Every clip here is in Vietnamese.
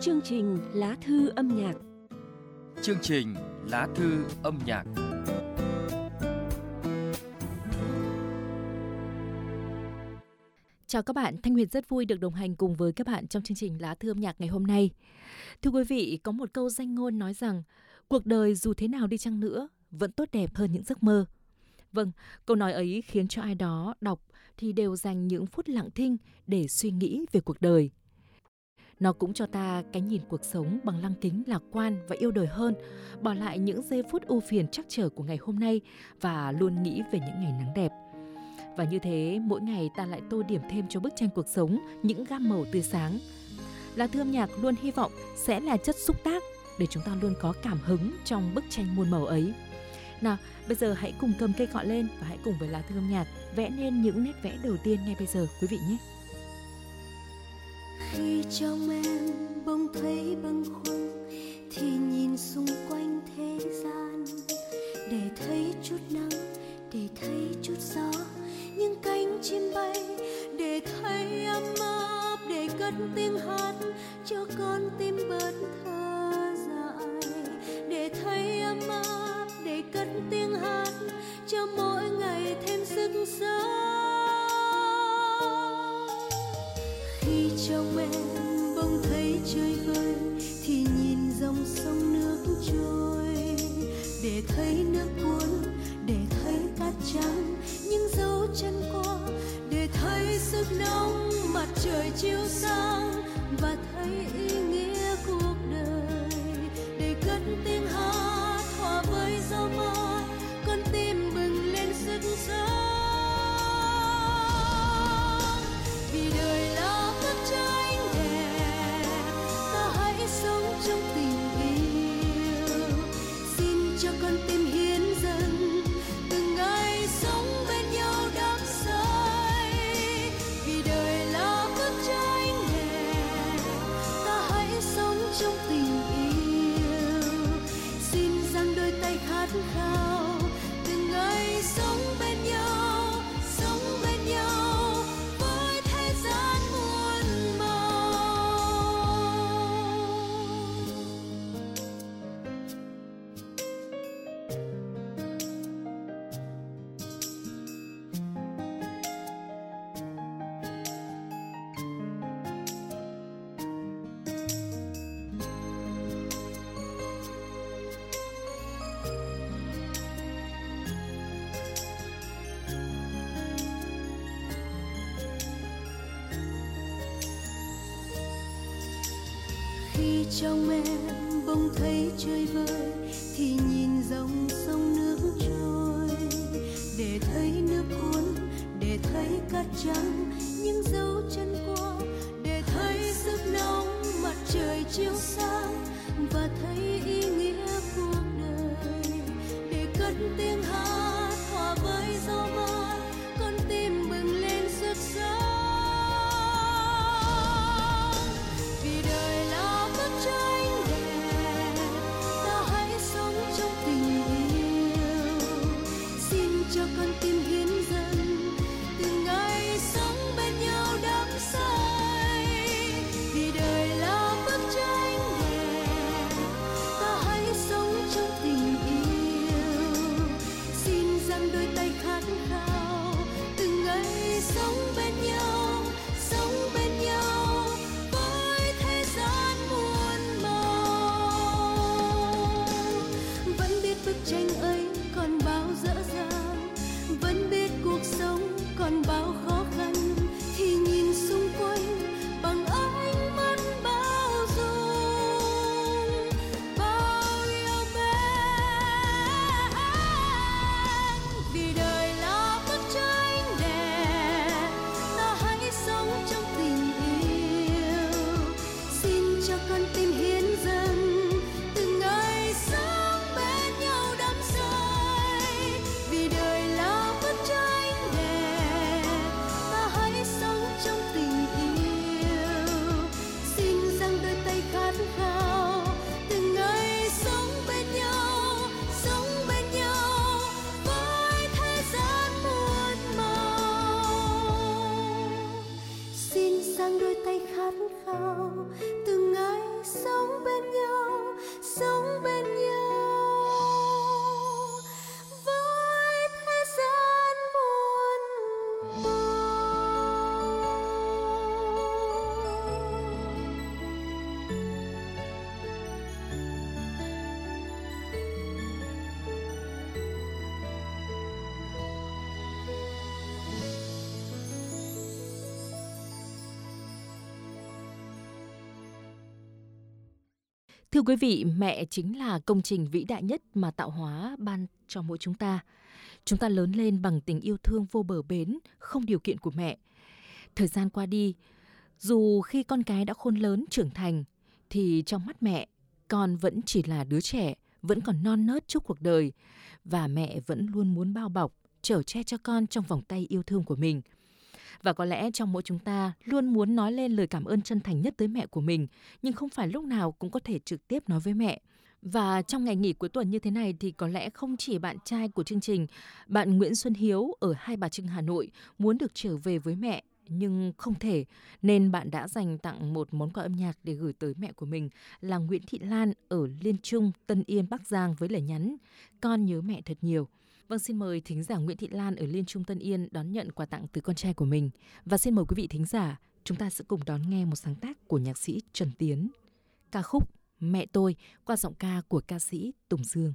Chương trình Lá thư âm nhạc. Chương trình Lá thư âm nhạc. Chào các bạn, Thanh Huyền rất vui được đồng hành cùng với các bạn trong chương trình Lá thư âm nhạc ngày hôm nay. Thưa quý vị, có một câu danh ngôn nói rằng cuộc đời dù thế nào đi chăng nữa vẫn tốt đẹp hơn những giấc mơ. Vâng, câu nói ấy khiến cho ai đó đọc thì đều dành những phút lặng thinh để suy nghĩ về cuộc đời. Nó cũng cho ta cái nhìn cuộc sống bằng lăng kính lạc quan và yêu đời hơn, bỏ lại những giây phút ưu phiền trắc trở của ngày hôm nay và luôn nghĩ về những ngày nắng đẹp. Và như thế, mỗi ngày ta lại tô điểm thêm cho bức tranh cuộc sống những gam màu tươi sáng. Lá thư âm nhạc luôn hy vọng sẽ là chất xúc tác để chúng ta luôn có cảm hứng trong bức tranh muôn màu ấy. Nào, bây giờ hãy cùng cầm cây cọ lên và hãy cùng với lá thư âm nhạc vẽ nên những nét vẽ đầu tiên ngay bây giờ quý vị nhé. Khi trong em bỗng thấy bâng khuâng thì nhìn xung quanh thế gian, để thấy chút nắng, để thấy chút gió, những cánh chim bay, để thấy ấm áp, để cất tiếng hát cho con tim bớt thơ dại, để thấy ấm áp, để cất tiếng hát cho mỗi ngày thêm sức sống. Khi trong em bỗng thấy chơi vơi thì nhìn dòng sông nước trôi, để thấy nước cuốn, để thấy cát trắng những dấu chân qua, để thấy sức nóng mặt trời chiếu sáng và thấy ý nghĩa cuộc đời, để cất tiếng hát hòa với gió mát, con tim bừng lên sức sống. Vì đời là bức tranh đẹp, ta hãy sống trong tình yêu, xin cho con tim hiến dâng từng ngày sống bên nhau đắm say. Vì đời là bức tranh đẹp, ta hãy sống trong tình yêu, xin dang đôi tay khát khao từng ngày sống bên nhau, sống bên nhau với thế gian muôn màu. Khi trong em bỗng thấy chơi vơi thì nhìn dòng sông nước trôi, để thấy nước cuốn, để thấy cát trắng những dấu chân qua, để thấy sức nóng mặt trời chiếu sáng và thấy ý nghĩa cuộc đời, để cất tiếng hát hòa với gió mát, con tim bừng lên sức sống. Vì đời là bức tranh đẹp, ta hãy sống trong tình yêu, xin cho con tim hiến dâng từng ngày sống bên nhau đắm say. Vì đời là bức tranh đẹp, Thưa quý vị, mẹ chính là công trình vĩ đại nhất mà tạo hóa ban cho mỗi chúng ta. Chúng ta lớn lên bằng tình yêu thương vô bờ bến, không điều kiện của mẹ. Thời gian qua đi, dù khi con cái đã khôn lớn trưởng thành, thì trong mắt mẹ, con vẫn chỉ là đứa trẻ, vẫn còn non nớt trước cuộc đời. Và mẹ vẫn luôn muốn bao bọc, chở che cho con trong vòng tay yêu thương của mình. Và có lẽ trong mỗi chúng ta luôn muốn nói lên lời cảm ơn chân thành nhất tới mẹ của mình, nhưng không phải lúc nào cũng có thể trực tiếp nói với mẹ. Và trong ngày nghỉ cuối tuần như thế này thì có lẽ không chỉ bạn trai của chương trình, bạn Nguyễn Xuân Hiếu ở Hai Bà Trưng, Hà Nội muốn được trở về với mẹ, nhưng không thể, nên bạn đã dành tặng một món quà âm nhạc để gửi tới mẹ của mình là Nguyễn Thị Lan ở Liên Trung, Tân Yên, Bắc Giang với lời nhắn: con nhớ mẹ thật nhiều. Vâng, xin mời thính giả Nguyễn Thị Lan ở Liên Trung, Tân Yên đón nhận quà tặng từ con trai của mình. Và xin mời quý vị thính giả, chúng ta sẽ cùng đón nghe một sáng tác của nhạc sĩ Trần Tiến, ca khúc Mẹ Tôi qua giọng ca của ca sĩ Tùng Dương.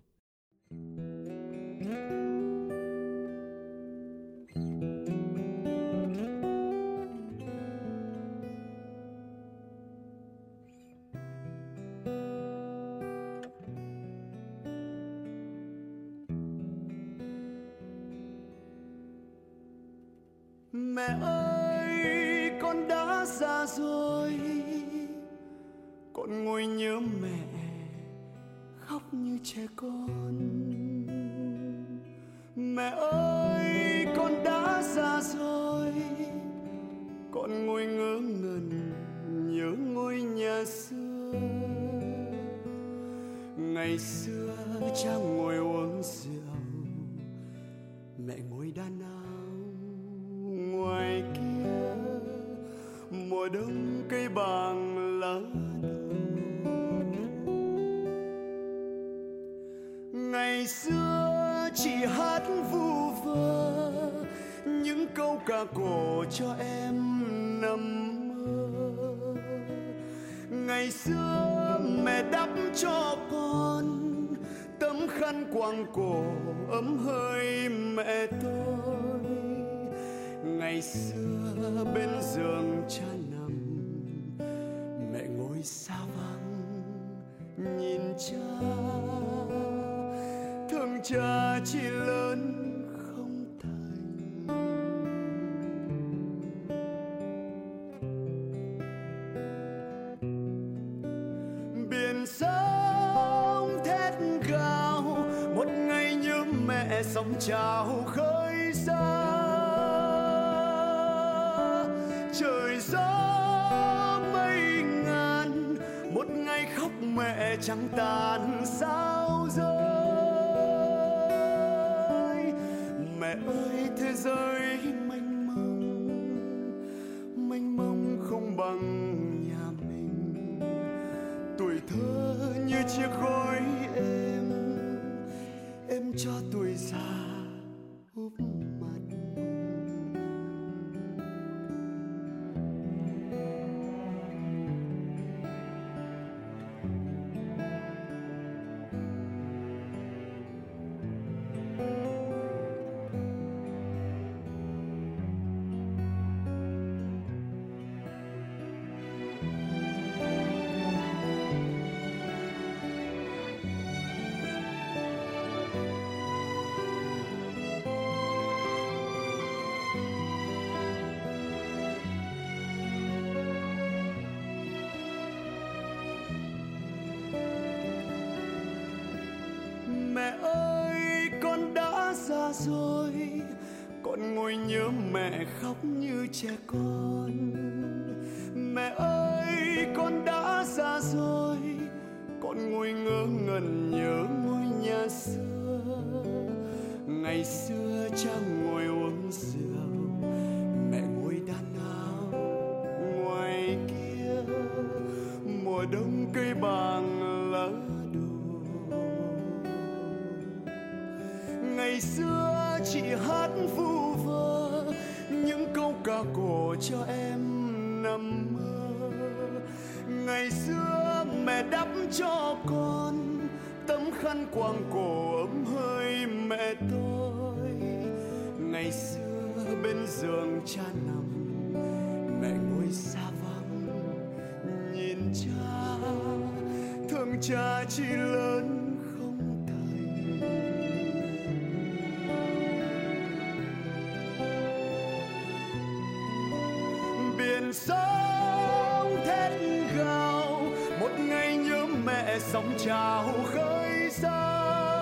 Mẹ ơi, con đã già rồi, con ngồi nhớ mẹ khóc như trẻ con. Mẹ ơi, con đã già rồi, con ngồi ngớ ngẩn nhớ ngôi nhà xưa. Ngày xưa cha ngồi uống rượu, mẹ ngồi đan áo. Ngoài kia mùa đông cây bàng lá đổ. Ngày xưa chị hát vu vơ những câu ca cổ cho em nằm mơ. Ngày xưa mẹ đắp cho con tấm khăn quàng cổ ấm hơi mẹ tôi. Ngày xưa bên giường cha nằm, mẹ ngồi xa vắng nhìn cha. Thương cha chỉ lớn không thành. Biển sóng thét gào, một ngày nhớ mẹ sóng trào khơi xa. Trời gió mây ngàn, một ngày khóc mẹ chẳng tàn sao rơi. Mẹ ơi, thế giới mênh mông không bằng nhà mình. Tuổi thơ như chiếc gối em cho tuổi già úp mặt. Mẹ ơi, con đã già rồi, con ngồi nhớ mẹ khóc như trẻ con. Mẹ ơi, con đã già rồi, con ngồi ngớ ngẩn nhớ ngôi nhà xưa. Ngày xưa cha ngồi uống rượu, mẹ ngồi đan áo. Ngoài kia mùa đông cây bàng lá đổ. Ngày xưa chị hát vu vơ những câu ca cổ cho em nằm mơ. Ngày xưa mẹ đắp cho con tấm khăn quàng cổ ấm hơi mẹ tôi. Ngày xưa bên giường cha nằm, mẹ ngồi xa vắng nhìn cha. Thương thương cha chỉ lớn không thành. Biển sóng thét gào, một ngày nhớ mẹ sóng trào khơi xa.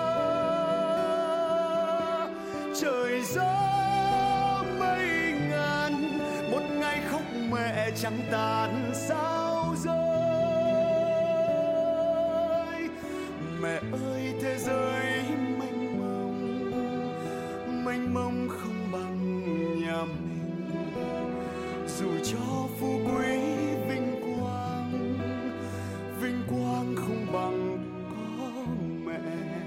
Trời gió mây ngàn, một ngày khóc mẹ trắng tàn sao rơi. Mẹ ơi thế giới mênh mông không bằng nhà mình. Dù cho phú quý vinh quang không bằng có mẹ.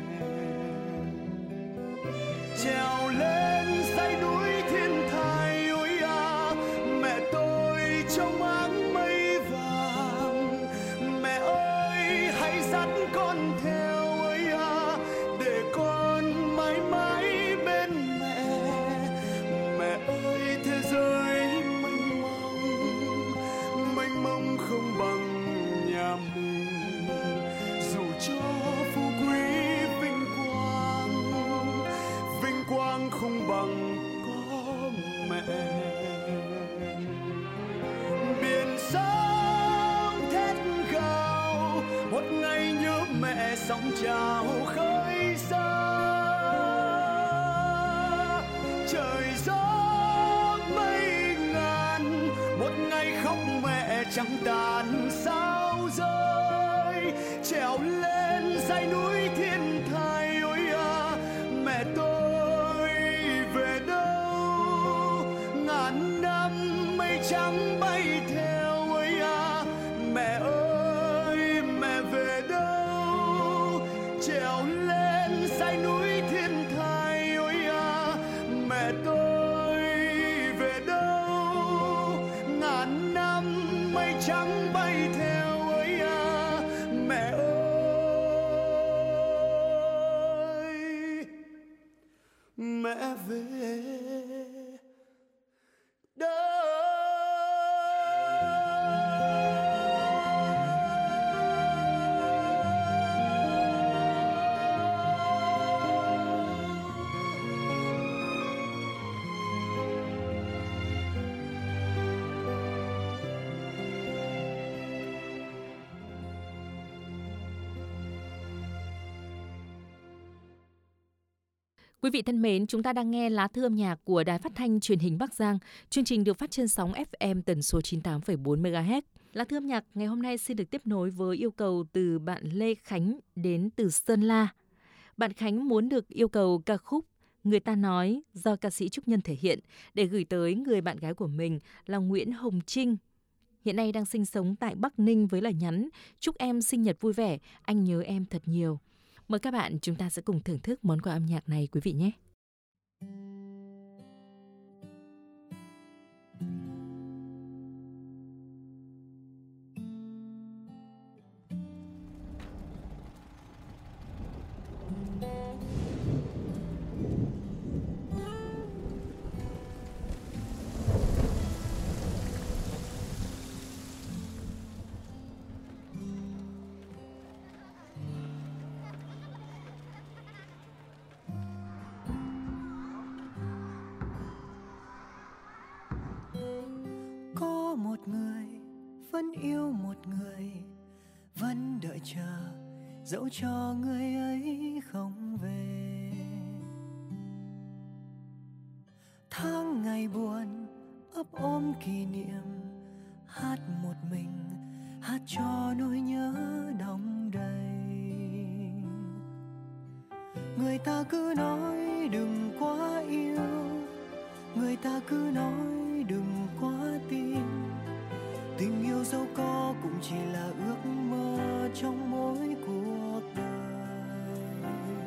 Trèo lên dãy núi thiên thai ôi à, mẹ tôi trong áng mây vàng. Mẹ ơi hãy dắt con theo ơi à, để con mãi mãi bên mẹ. Mẹ ơi thế giới mênh mông không bằng nhà mình. Dù cho phú quý vinh quang không bằng có mẹ. Biển sóng thét gào, một ngày nhớ mẹ sóng trào khơi xa. Trời gió mây ngàn, một ngày khóc mẹ trắng tàn sao rơi. Trèo lên dãy núi thiên thai ôi à, mẹ tôi về đâu? Ngàn năm mây trắng bay theo ôi à, mẹ ơi mẹ về đâu? Trèo lên dãy núi thiên thai ôi à, mẹ tôi về đâu? Ngàn năm mây trắng bay theo ôi à, mẹ ơi mẹ về đâu? Quý vị thân mến, chúng ta đang nghe lá thư âm nhạc của Đài Phát thanh Truyền hình Bắc Giang. Chương trình được phát trên sóng FM tần số 98,4 MHz. Lá thư âm nhạc ngày hôm nay xin được tiếp nối với yêu cầu từ bạn Lê Khánh đến từ Sơn La. Bạn Khánh muốn được yêu cầu ca khúc Người ta nói do ca sĩ Trúc Nhân thể hiện để gửi tới người bạn gái của mình là Nguyễn Hồng Trinh. Hiện nay đang sinh sống tại Bắc Ninh với lời nhắn: chúc em sinh nhật vui vẻ, anh nhớ em thật nhiều. Mời các bạn chúng ta sẽ cùng thưởng thức món quà âm nhạc này quý vị nhé. Một người vẫn yêu một người, vẫn đợi chờ dẫu cho người ấy không về. Tháng ngày buồn ấp ôm kỷ niệm, hát một mình, hát cho nỗi nhớ đong đầy. Người ta cứ nói đừng quá yêu, người ta cứ nói đừng quá tin. Tình yêu dẫu có cũng chỉ là ước mơ trong mỗi cuộc đời.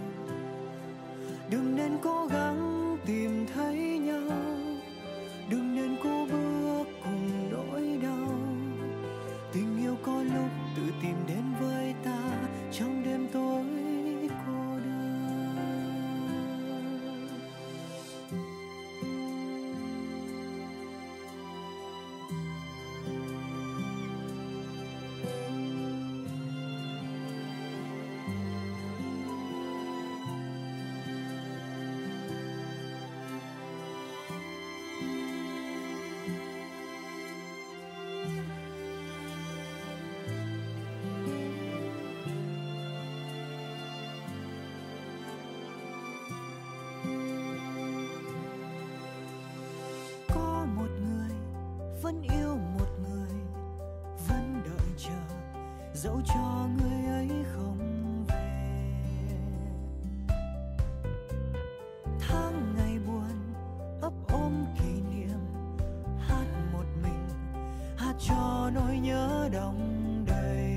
Đừng nên cố gắng tìm thấy nhau, đừng nên cố bước cùng nỗi đau. Tình yêu có lúc tự tìm đến với ta trong đêm tối cô đơn. dẫu cho người ấy không về. Tháng ngày buồn ấp ôm kỷ niệm, hát một mình, hát cho nỗi nhớ đong đầy.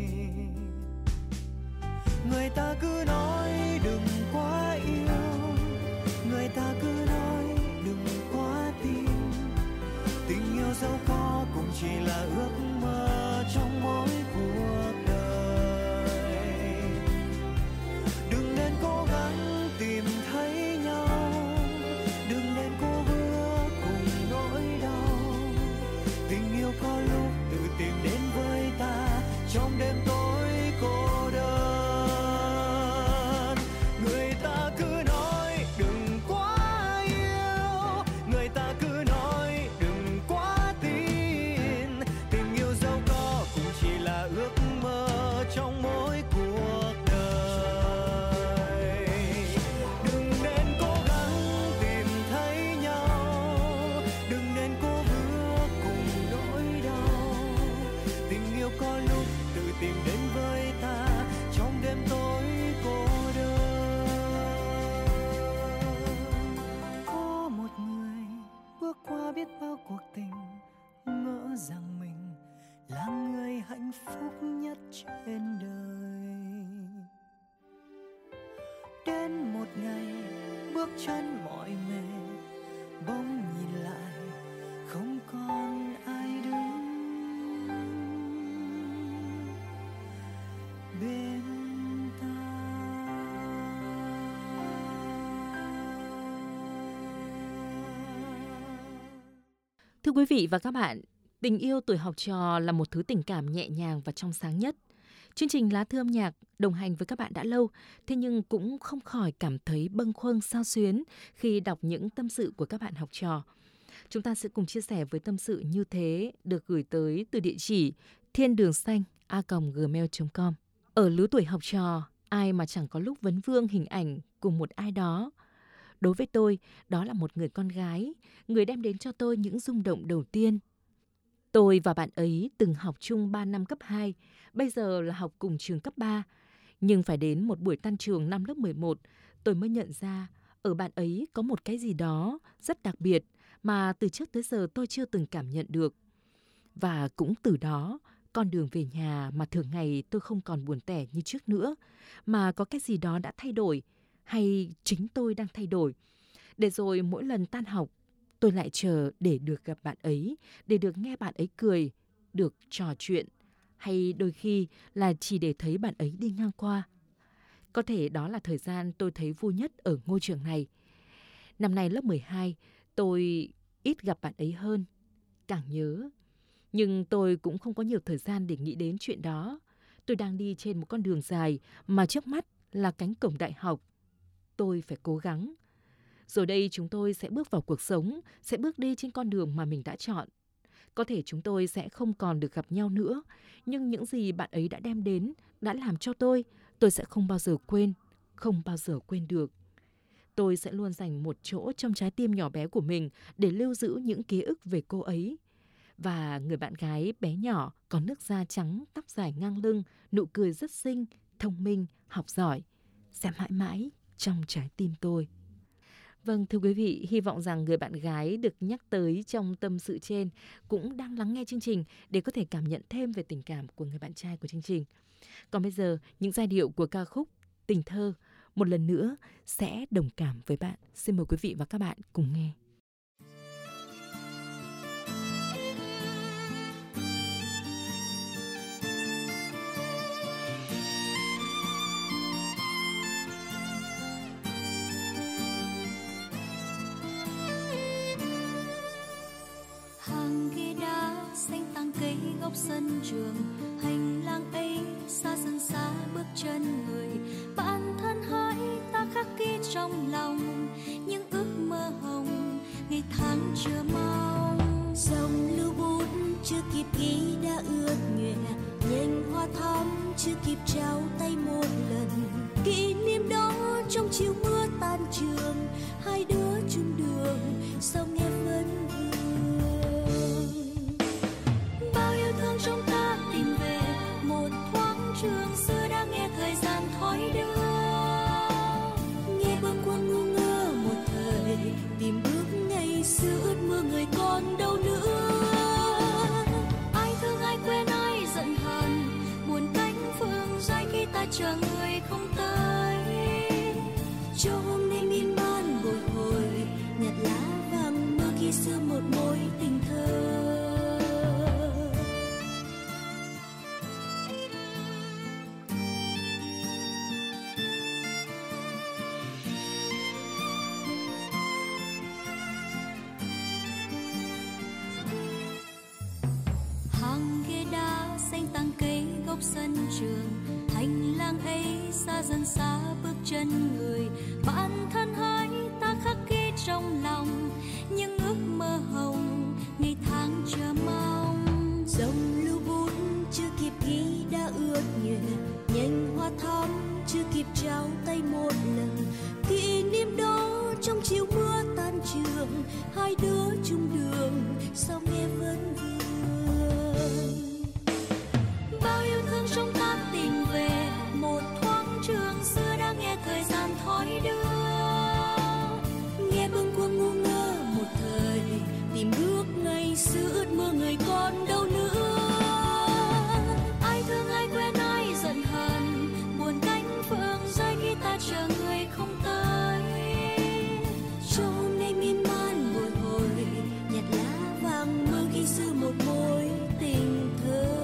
Người ta cứ nói đừng quá yêu, người ta cứ nói đừng quá tin. Tình yêu dẫu có cũng chỉ là ước mơ trong mỗi cuộc đời. Đừng nên cố gắng tìm thấy nhau, đừng nên cố bước cùng nỗi đau. Tình yêu có lúc tự tìm đến với ta trong đêm tối cô đơn. Người ta cứ nói đừng quá yêu, người ta cứ nói đừng quá tin. Tình yêu dẫu có cũng chỉ là ước mơ trong mỗi cuộc đời. Đừng nên cố gắng tìm thấy nhau, đừng nên cố bước cùng nỗi đau. Tình yêu có lúc tự tìm đến với ta trong đêm tối cô đơn. Có một người bước qua biết bao cuộc tình, ngỡ rằng mình là người hạnh phúc nhất trên đời. Đến một ngày bước chân mỏi mệt, bỗng nhìn lại không còn ai đứng bên ta. Thưa quý vị và các bạn, tình yêu tuổi học trò là một thứ tình cảm nhẹ nhàng và trong sáng nhất. Chương trình Lá Thư âm nhạc đồng hành với các bạn đã lâu, thế nhưng cũng không khỏi cảm thấy bâng khuâng xao xuyến khi đọc những tâm sự của các bạn học trò. Chúng ta sẽ cùng chia sẻ với tâm sự như thế được gửi tới từ địa chỉ thiendườngxanh@gmail.com. Ở lứa tuổi học trò, ai mà chẳng có lúc vấn vương hình ảnh cùng một ai đó. Đối với tôi, đó là một người con gái, người đem đến cho tôi những rung động đầu tiên. Tôi và bạn ấy từng học chung 3 năm cấp 2, bây giờ là học cùng trường cấp 3. Nhưng phải đến một buổi tan trường năm lớp 11, tôi mới nhận ra ở bạn ấy có một cái gì đó rất đặc biệt mà từ trước tới giờ tôi chưa từng cảm nhận được. Và cũng từ đó, con đường về nhà mà thường ngày tôi không còn buồn tẻ như trước nữa, mà có cái gì đó đã thay đổi, hay chính tôi đang thay đổi. Để rồi mỗi lần tan học, tôi lại chờ để được gặp bạn ấy, để được nghe bạn ấy cười, được trò chuyện, hay đôi khi là chỉ để thấy bạn ấy đi ngang qua. Có thể đó là thời gian tôi thấy vui nhất ở ngôi trường này. Năm nay lớp 12, tôi ít gặp bạn ấy hơn, càng nhớ. Nhưng tôi cũng không có nhiều thời gian để nghĩ đến chuyện đó. Tôi đang đi trên một con đường dài mà trước mắt là cánh cổng đại học. Tôi phải cố gắng. Rồi đây chúng tôi sẽ bước vào cuộc sống, sẽ bước đi trên con đường mà mình đã chọn. Có thể chúng tôi sẽ không còn được gặp nhau nữa, nhưng những gì bạn ấy đã đem đến, đã làm cho tôi sẽ không bao giờ quên, không bao giờ quên được. Tôi sẽ luôn dành một chỗ trong trái tim nhỏ bé của mình để lưu giữ những ký ức về cô ấy. Và người bạn gái bé nhỏ có nước da trắng, tóc dài ngang lưng, nụ cười rất xinh, thông minh, học giỏi, sẽ mãi mãi trong trái tim tôi. Vâng, thưa quý vị, hy vọng rằng người bạn gái được nhắc tới trong tâm sự trên cũng đang lắng nghe chương trình để có thể cảm nhận thêm về tình cảm của người bạn trai của chương trình. Còn bây giờ, những giai điệu của ca khúc Tình Thơ một lần nữa sẽ đồng cảm với bạn. Xin mời quý vị và các bạn cùng nghe. Góc sân trường, hành lang ấy xa dần xa bước chân người. Bản thân hỡi ta khắc ghi trong lòng những ước mơ hồng, ngày tháng chờ mong. Dòng lưu bút chưa kịp ghi đã ướt nhòe, nhành hoa thắm chưa kịp trao tay một lần. Kỷ niệm đó trong chiều mưa tan trường, hai đứa chung đường sao nghe vẫn trong ta tìm về một chờ người không tới. Cho hôm nay miên man bồi hồi, nhặt lá vàng mơ khi xưa một mối tình thơ. Hàng ghế đá xanh tàng cây góc sân trường, hành lang ấy xa dần xa bước chân người. Bản thân hỡi ta khắc ghi trong lòng những ước mơ hồng ngày tháng chờ mong. Dòng lưu bút chưa kịp ghi đã ướt nhòe, nhành hoa thắm chưa kịp trao tay một lần. Kỷ niệm đó trong chiều mưa tan trường, hai đứa chung đường sao nghe vẫn vương. Bao yêu thương trong ta tìm về, một thoáng trường xưa đã nghe thời gian thói đưa. Nghe bâng khuâng ngu ngơ một thời, tìm bước ngày xưa ước mơ người còn đâu nữa. Ai thương ai quên ai giận hờn, buồn cánh phượng rơi khi ta chờ người không tới. Cho hôm nay miên man bồi hồi, nhặt lá vàng mơ khi xưa một mối tình thơ.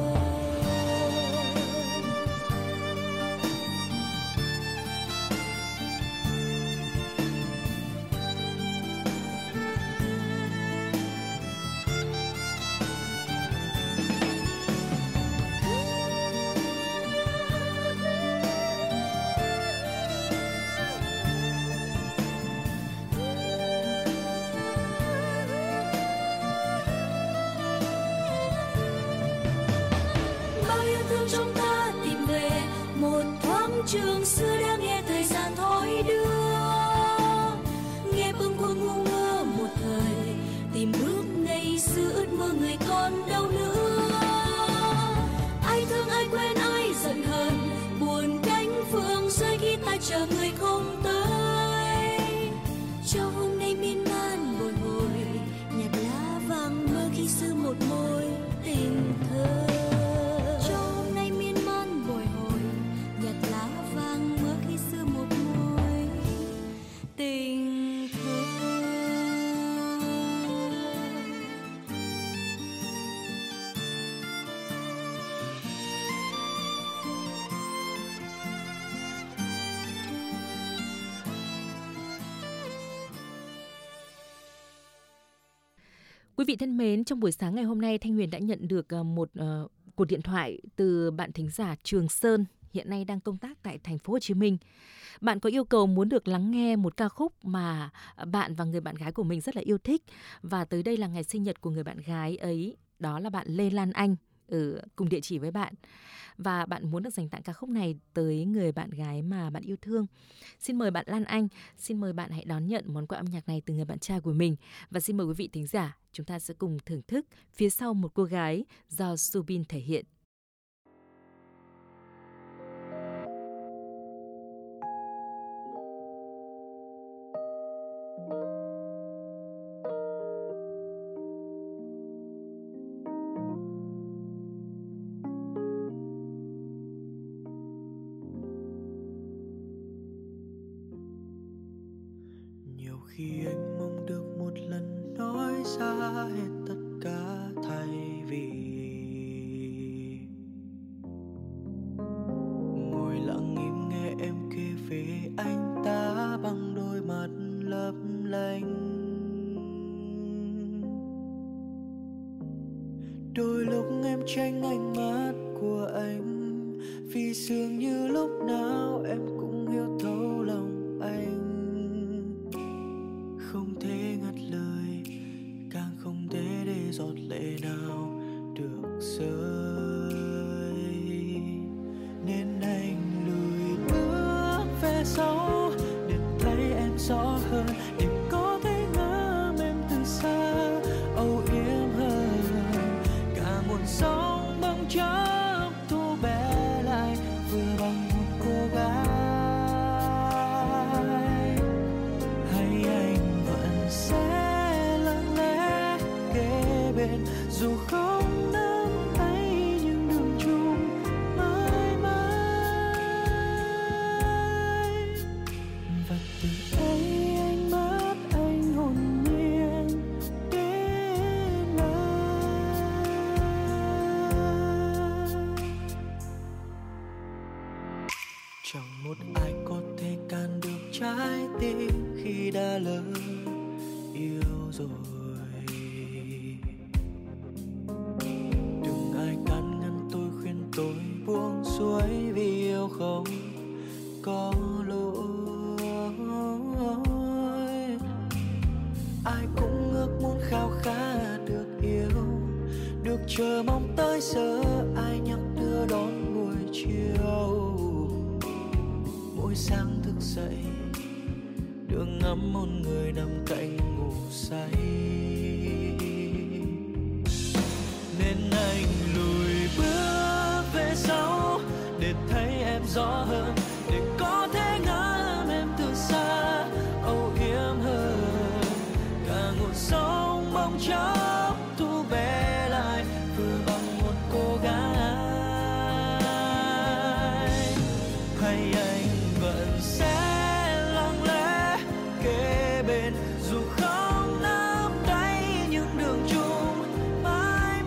Trong ta tìm về một thoáng trường xưa đã nghe thời gian thói đưa. Nghe bâng khuâng ngu ngơ một thời, tìm bước ngày xưa ước mơ người còn đâu nữa. Ai thương ai quên ai giận hờn, buồn cánh phượng rơi khi ta chờ người không tới. Cho hôm nay miên man bồi hồi, nhặt lá vàng mơ khi xưa một mối tình thơ. Quý vị thân mến, trong buổi sáng ngày hôm nay, Thanh Huyền đã nhận được một cuộc điện thoại từ bạn thính giả Trường Sơn, hiện nay đang công tác tại thành phố Hồ Chí Minh. Bạn có yêu cầu muốn được lắng nghe một ca khúc mà bạn và người bạn gái của mình rất là yêu thích, và tới đây là ngày sinh nhật của người bạn gái ấy, đó là bạn Lê Lan Anh, ở cùng địa chỉ với bạn. Và bạn muốn được dành tặng ca khúc này tới người bạn gái mà bạn yêu thương. Xin mời bạn Lan Anh, xin mời bạn hãy đón nhận món quà âm nhạc này từ người bạn trai của mình. Và xin mời quý vị thính giả, chúng ta sẽ cùng thưởng thức Phía sau một cô gái do Subin thể hiện. Khi anh mong được một lần nói ra hết tất cả, thay vì ngồi lặng im nghe em kể về anh ta bằng đôi mắt lấp lánh. Đôi lúc em tránh ánh mắt của anh, vì dường như lúc nào em cũng hiểu thấu lòng anh. Không thể ngắt lời, càng không thể để giọt lệ nào được rơi, nên anh lùi bước về sau để thấy em rõ hơn, để có thể ngắm em từ xa, âu yếm hơn. Cả một sóng băng chốc thu bé lại vừa bằng một cô gái. Dù không nắm tay nhưng đường chung mãi mãi. Chẳng một ai có thể can được trái tim khi đã lỡ yêu rồi. Đừng ai can ngăn tôi, khuyên tôi buông xuôi, vì yêu không có lỗi. Ai cũng ước muốn khao khát được yêu, được chờ mong tới giờ ai nhắc đưa đón buổi chiều. Mỗi sáng thức dậy đưa ngắm một người nằm cạnh ngủ say, nên anh lùi bước về sau để thấy em rõ hơn, để có thể ngắm em từ xa âu yếm hơn. Cả ngủ sông bóng chốc thu bé lại vừa bằng một cô gái. Hay anh vẫn sẽ lặng lẽ kế bên, dù không nắm tay những đường chung mãi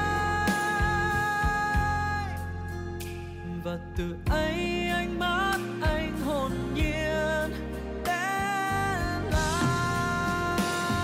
mãi. Và từ ấy anh mắt anh hồn nhiên đến lại.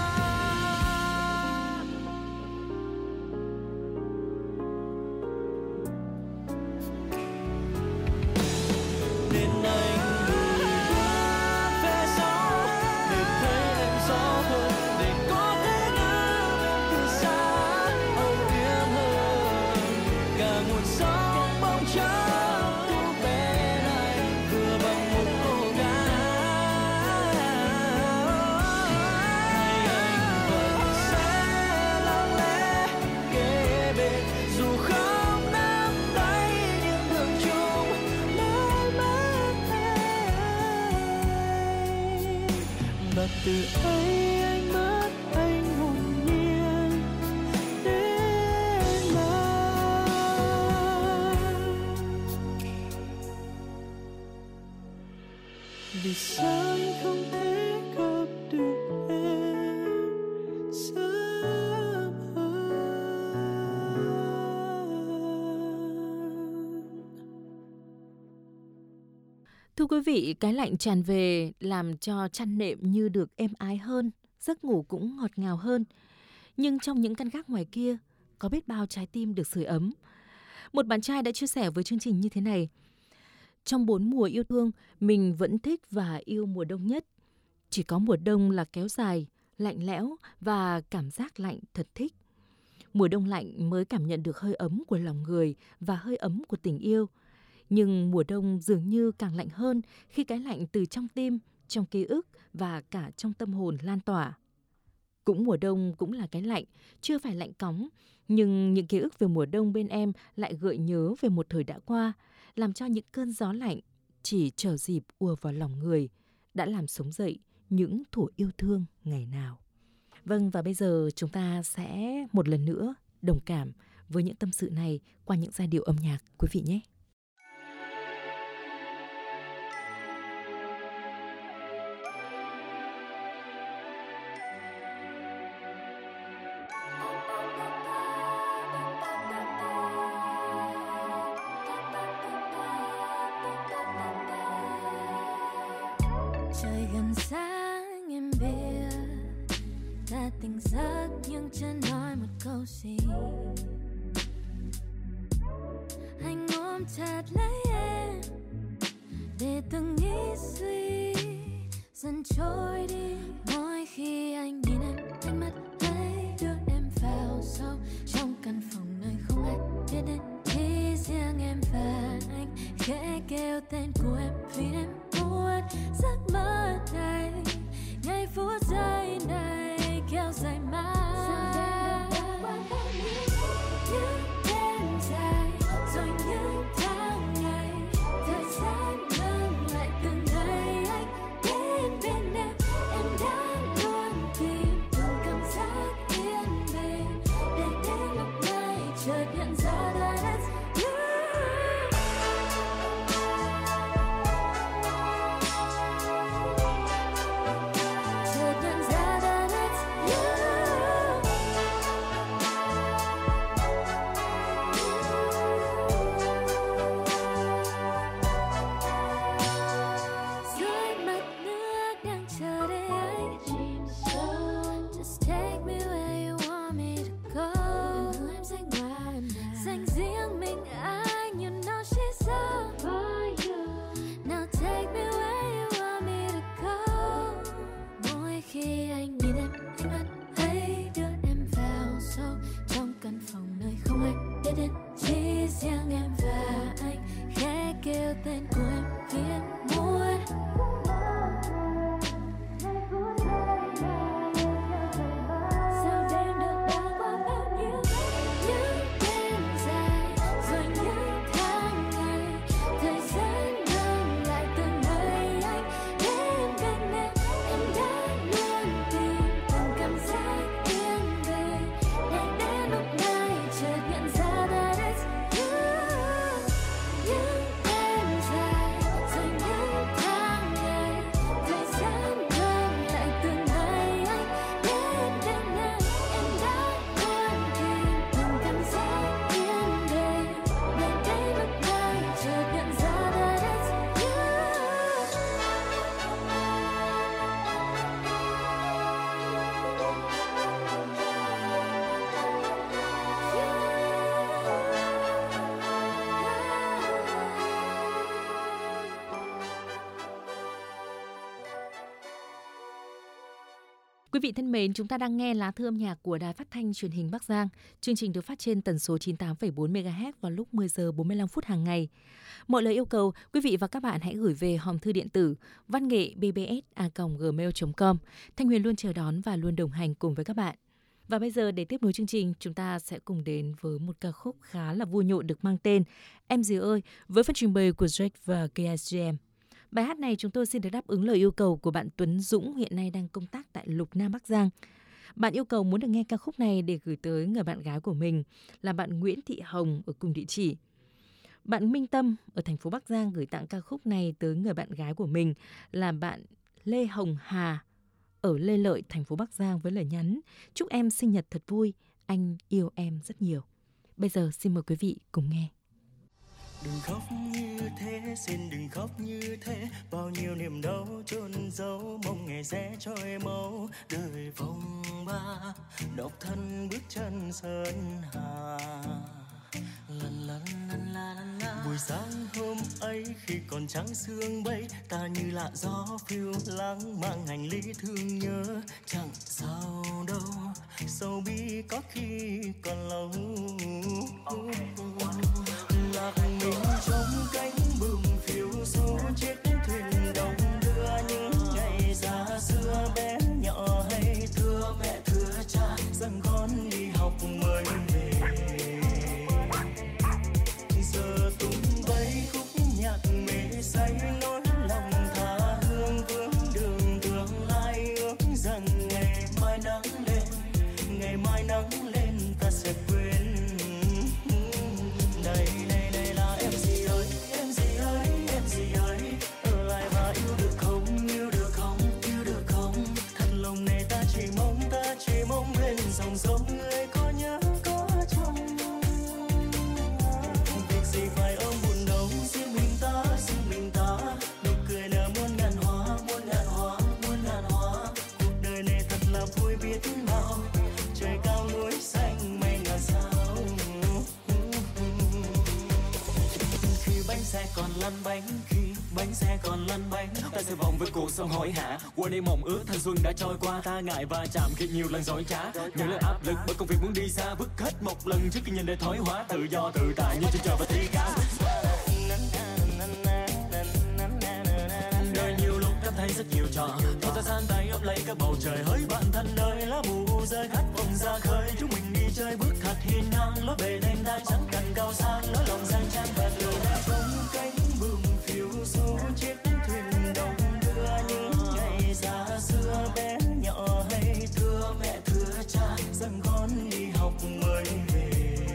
Nên anh lùi bước về sau để thấy em rõ hơn, để có thể ngắm em từ xa âu yếm hơn. Cả nguồn sóng bóng chốc thu bé lại vừa bằng một cô gái. Hay anh vẫn sẽ lặng lẽ kế bên, dù không nắm tay những đường chung mãi mãi. Và từ ấy anh mất anh hồn nhiên đến lại. Vì sao anh không thể gặp được em sớm hơn? Thưa quý vị, cái lạnh tràn về làm cho chăn nệm như được êm ái hơn, giấc ngủ cũng ngọt ngào hơn. Nhưng trong những căn gác ngoài kia, có biết bao trái tim được sưởi ấm. Một bạn trai đã chia sẻ với chương trình như thế này: trong 4 mùa yêu thương, mình vẫn thích và yêu mùa đông nhất. Chỉ có mùa đông là kéo dài, lạnh lẽo và cảm giác lạnh thật thích. Mùa đông lạnh mới cảm nhận được hơi ấm của lòng người và hơi ấm của tình yêu. Nhưng mùa đông dường như càng lạnh hơn khi cái lạnh từ trong tim, trong ký ức và cả trong tâm hồn lan tỏa. Cũng mùa đông cũng là cái lạnh, chưa phải lạnh cóng, nhưng những ký ức về mùa đông bên em lại gợi nhớ về một thời đã qua, làm cho những cơn gió lạnh chỉ chờ dịp ùa vào lòng người, đã làm sống dậy những thuở yêu thương ngày nào. Vâng, và bây giờ chúng ta sẽ một lần nữa đồng cảm với những tâm sự này qua những giai điệu âm nhạc quý vị nhé. Trời gần sáng em biết ta tỉnh giấc nhưng chưa nói một câu gì. Anh ôm chặt lấy em để từng nghĩ suy dần trôi đi. Mỗi khi anh nhìn em, ánh mắt ấy đưa em vào sâu trong căn phòng nơi không ai biết đến, chỉ riêng em và anh. Khẽ kêu tên của em vì em muốn giấc mơ này, ngày phút giây này kéo dài mãi. Những đêm dài rồi những tháng ngày, thời gian ngừng lại từng ngày anh đến bên em. Em đã luôn tìm từng cảm giác yên bình, để đến lúc này chợt nhận ra that it's you. dành riêng mình anh. You know she's all for you. Now take me where you want me to go. Mỗi khi anh nhìn em, ánh mắt ấy đưa em vào sâu trong căn phòng nơi không ai biết đến, chỉ riêng em và anh. Khẽ kêu tên của em vì em muốn. Quý vị thân mến, chúng ta đang nghe lá thư âm nhạc của Đài Phát thanh Truyền hình Bắc Giang. Chương trình được phát trên tần số 98,4 MHz vào lúc 10 giờ 45 phút hàng ngày. Mọi lời yêu cầu, quý vị và các bạn hãy gửi về hòm thư điện tử vanngệ@bbs@gmail.com. Thanh Huyền luôn chờ đón và luôn đồng hành cùng với các bạn. Và bây giờ để tiếp nối chương trình, chúng ta sẽ cùng đến với một ca khúc khá là vui nhộn được mang tên Em Gì Ơi với phần trình bày của Drake và KSGM. Bài hát này chúng tôi xin được đáp ứng lời yêu cầu của bạn Tuấn Dũng, hiện nay đang công tác tại Lục Nam Bắc Giang. Bạn yêu cầu muốn được nghe ca khúc này để gửi tới người bạn gái của mình là bạn Nguyễn Thị Hồng ở cùng địa chỉ. Bạn Minh Tâm ở thành phố Bắc Giang gửi tặng ca khúc này tới người bạn gái của mình là bạn Lê Hồng Hà ở Lê Lợi, thành phố Bắc Giang với lời nhắn: chúc em sinh nhật thật vui, anh yêu em rất nhiều. Bây giờ xin mời quý vị cùng nghe. Đừng khóc như thế, xin đừng khóc như thế. Bao nhiêu niềm đau chôn giấu, mong ngày sẽ trôi mau. Đời phong ba, độc thân bước chân sơn hà. Buổi sáng hôm ấy khi còn trắng sương bay, ta như lạ gió phiêu lãng mang hành lý thương nhớ. Chẳng sao đâu, sầu bi có khi còn lâu. Lạc mình trong cánh bừng phiêu du chiếc thuyền đông đưa những ngày xa xưa bé nhỏ hay thưa mẹ thưa cha rằng con đi học mới về. Giờ tung bay khúc nhạc mê say nỗi lòng tha hương vướng đường tương lai, ước rằng ngày mai nắng lên, ngày mai nắng lên ta sẽ quên. Đây đây là em gì ơi, em gì ơi, em gì ơi, ở lại và yêu được không, yêu được không, yêu được không. Thật lòng này ta chỉ mong bên dòng sông người có nhớ có trông. Việc gì phải ôm buồn đâu, riêng mình ta, nụ cười nở muôn ngàn hoa, muôn ngàn hoa, muôn ngàn hoa. Cuộc đời này thật là vui biết bao, trời cao núi xanh mây ngàn sao. Bánh xe còn lăn bánh, khi bánh xe còn lăn bánh, ta sẽ vòng với cuộc sống hối hả. Qua đây mộng ước thanh xuân đã trôi qua, ta ngại va chạm khi nhiều lần dối trá. Những lời áp lực bởi công việc muốn đi xa, vứt hết một lần trước khi nhìn đời thói hóa. Tự do tự tại như trên trời và thi ca. Đời nhiều lúc cảm thấy rất nhiều trò, thôi ta san tay ôm lấy các bầu trời hỡi bạn thân ơi. Lá mù rơi khát vọng ra khơi, chúng mình đi chơi bước thật hiên ngang. Lối bề đêm đai trắng cành cao sang, lối lòng giang trang và đường trong cánh bừng phiêu du chiếc thuyền đông đưa những ngày xa xưa bé nhỏ hay thưa mẹ thưa cha rằng con đi học mới về.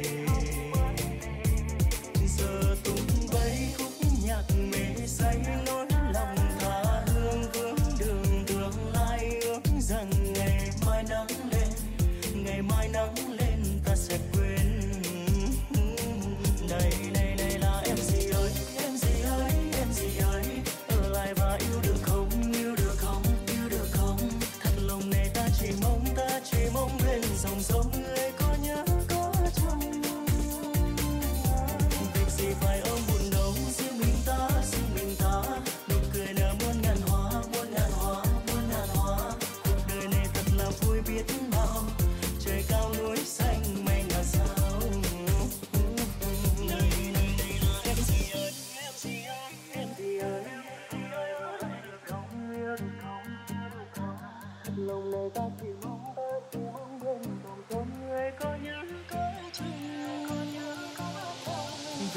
Giờ tung bay khúc nhạc mê say nỗi lòng tha hương vướng đường tương lai, ước rằng ngày mai nắng lên, ngày mai nắng lên ta sẽ quên. Đây đây là em gì ơi, em gì ơi, em gì ơi, ở lại và yêu được không, yêu được không, yêu được không. Thật lòng này ta chỉ mong bên dòng sông người có nhớ có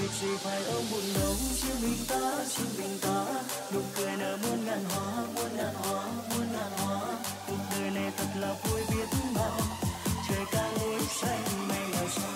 việc gì phải ôm buồn ngông. Chỉ mình ta nụ cười nở muôn ngàn hoa, muôn ngàn hoa, muôn ngàn hoa. Cuộc đời này thật là vui biết bao, trời cao núi xanh mây đào sao.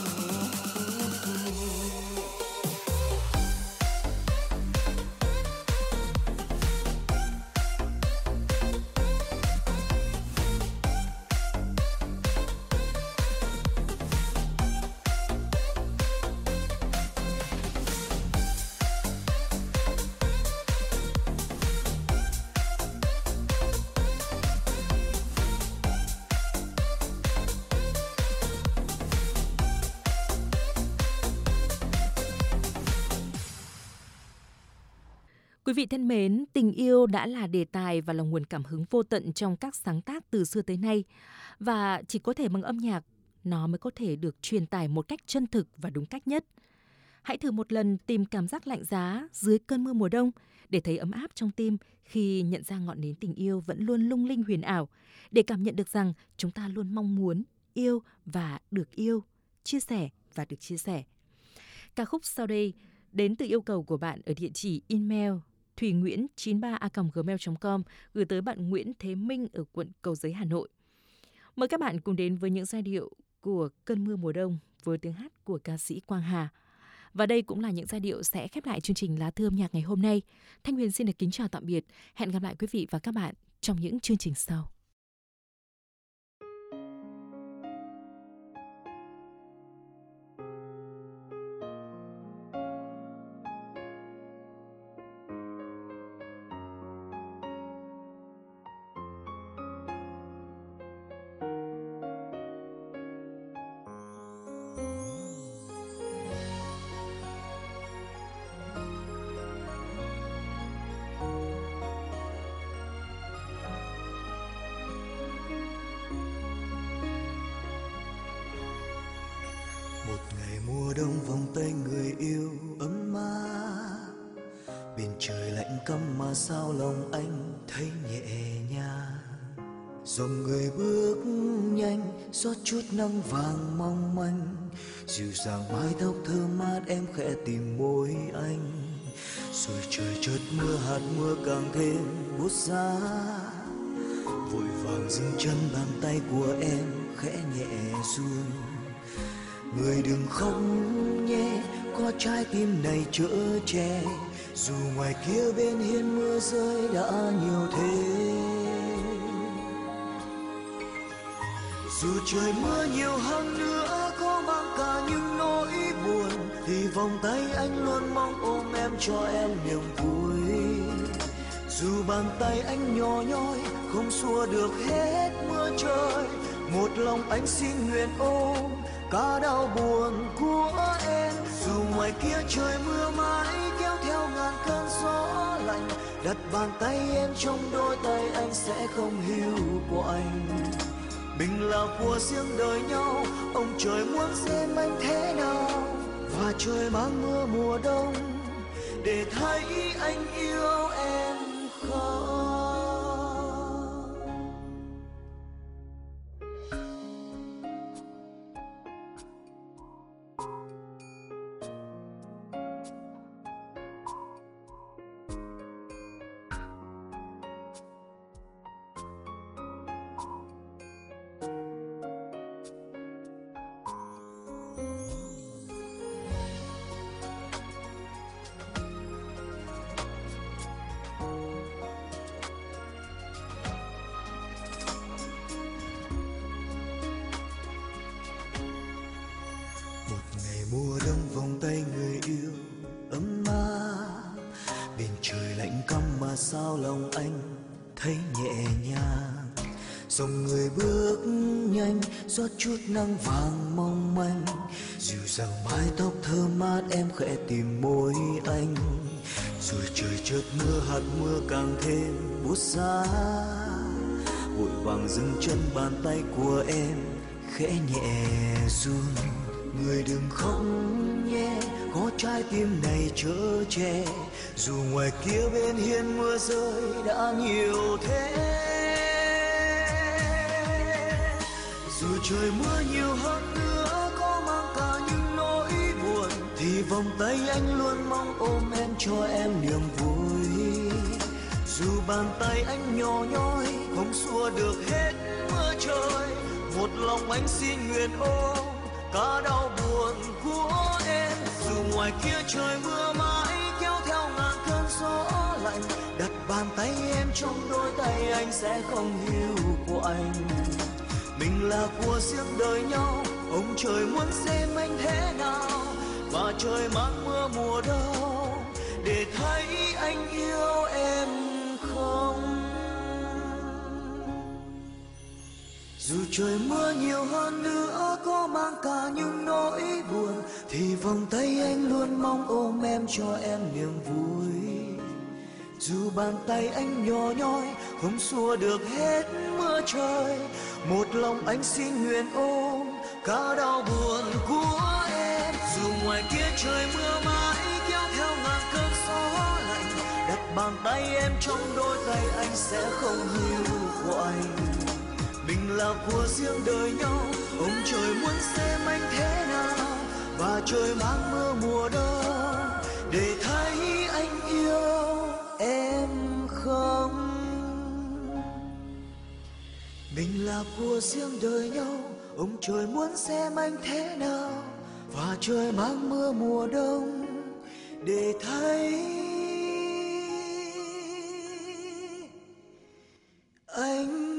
Quý vị thân mến, tình yêu đã là đề tài và là nguồn cảm hứng vô tận trong các sáng tác từ xưa tới nay. Và chỉ có thể bằng âm nhạc, nó mới có thể được truyền tải một cách chân thực và đúng cách nhất. Hãy thử một lần tìm cảm giác lạnh giá dưới cơn mưa mùa đông để thấy ấm áp trong tim khi nhận ra ngọn nến tình yêu vẫn luôn lung linh huyền ảo, để cảm nhận được rằng chúng ta luôn mong muốn yêu và được yêu, chia sẻ và được chia sẻ. Ca khúc sau đây đến từ yêu cầu của bạn ở địa chỉ email thuynguyen93a@gmail.com gửi tới bạn Nguyễn Thế Minh ở quận Cầu Giấy, Hà Nội. Mời các bạn cùng đến với những giai điệu của Cơn mưa mùa đông với tiếng hát của ca sĩ Quang Hà. Và đây cũng là những giai điệu sẽ khép lại chương trình Lá Thư âm nhạc ngày hôm nay. Thanh Huyền xin được kính chào tạm biệt. Hẹn gặp lại quý vị và các bạn trong những chương trình sau. Mùa đông vòng tay người yêu ấm áp, biển trời lạnh căm mà sao lòng anh thấy nhẹ nhàng. Dòng người bước nhanh xót chút nắng vàng mong manh, dịu dàng mái tóc thơm mát em khẽ tìm môi anh. Rồi trời chợt mưa, hạt mưa càng thêm buốt giá, vội vàng dừng chân, bàn tay của em khẽ nhẹ run. Người đừng khóc nhé, có trái tim này chở che, dù ngoài kia bên hiên mưa rơi đã nhiều thế. Dù trời mưa nhiều hơn nữa, có mang cả những nỗi buồn, thì vòng tay anh luôn mong ôm em cho em niềm vui. Dù bàn tay anh nhỏ nhoi không xua được hết mưa trời, một lòng anh xin nguyện ôm cả đau buồn của em. Dù ngoài kia trời mưa mãi kéo theo ngàn cơn gió lạnh, đặt bàn tay em trong đôi tay anh sẽ không hiu quạnh. Mình là của riêng đời nhau, ông trời muốn xem anh thế nào, và trời mang mưa mùa đông để thấy anh yêu em không. Mùa đông vòng tay người yêu ấm áp, biển trời lạnh căm mà sao lòng anh thấy nhẹ nhàng. Dòng người bước nhanh rót chút nắng vàng mong manh, dịu dàng mái tóc thơm mát em khẽ tìm môi anh. Rồi trời chợt mưa, hạt mưa càng thêm buốt giá, vội vàng dừng chân, bàn tay của em khẽ nhẹ run. Người đừng khóc nhé, có trái tim này chở che, dù ngoài kia bên hiên mưa rơi đã nhiều thế. Dù trời mưa nhiều hơn nữa, có mang cả những nỗi buồn, thì vòng vòng tay anh luôn mong ôm em cho em niềm vui. Dù bàn tay anh nhỏ nhoi không xua được hết mưa trời, một lòng anh xin nguyện ôm cả đau buồn của em. Dù ngoài kia trời mưa mãi kéo theo ngàn cơn gió lạnh, đặt bàn tay em trong đôi tay anh sẽ không hiu quạnh. Mình là của riêng đời nhau, ông trời muốn xem anh thế nào, và trời mang mưa mùa đông để thấy anh yêu em không. Dù trời mưa nhiều hơn nữa có mang cả những nỗi buồn, thì vòng tay anh luôn mong ôm em cho em niềm vui. Dù bàn tay anh nhỏ nhoi không xua được hết mưa trời, một lòng anh xin nguyện ôm cả đau buồn của em. Dù ngoài kia trời mưa mãi kéo theo ngàn cơn gió lạnh, đặt bàn tay em trong đôi tay anh sẽ không hiu quạnh. Mình là của riêng đời nhau, ông trời muốn xem anh thế nào, và trời mang mưa mùa đông để thấy anh yêu em không. Mình là của riêng đời nhau, ông trời muốn xem anh thế nào, và trời mang mưa mùa đông để thấy anh